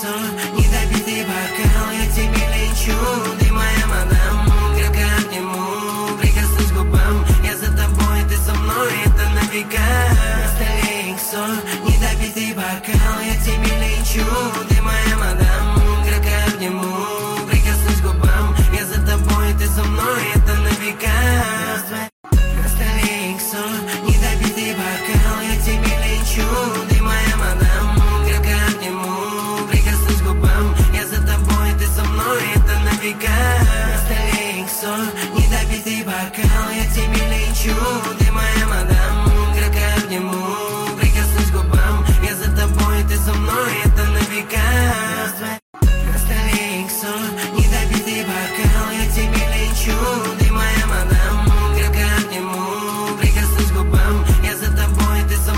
недопитый бокал, я к тебе лечу. Ты моя мадам, крепко обниму, прикоснусь к губам. Я за тобой, ты со мной, это на века. На столе XO, недопитый бокал, я к тебе лечу.